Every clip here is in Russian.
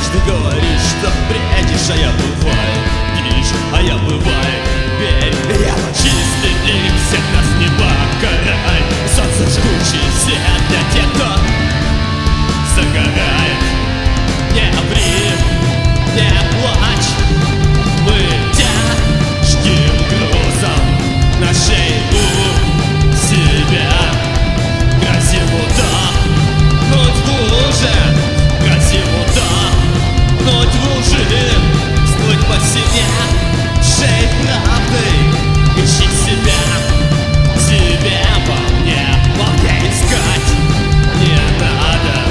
Ты говоришь, что бредишь, а я бываю вижу, а я бываю верю. Я почистили всех нас не покарай. Солнце жгучий свет для тех, кто загорает. Не обри, не плачь, мы тяжким грузом на шее у себя грозим утонуть в луже, грозим утонуть в лжи, сплыть по стене шеей правдой. Ищи себя, тебе во мне искать не надо.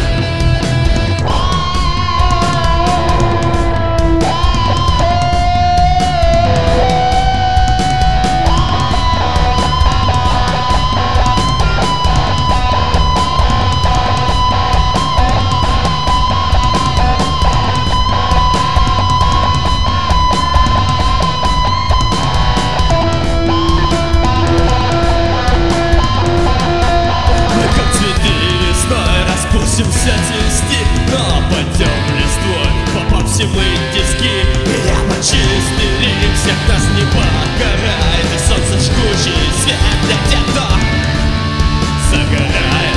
Распустимся цвести, но пойдем листвой, попав все мы тиски. Прямо чистили, всех нас не покарает. И солнце жгучий свет для тех, кто загорает.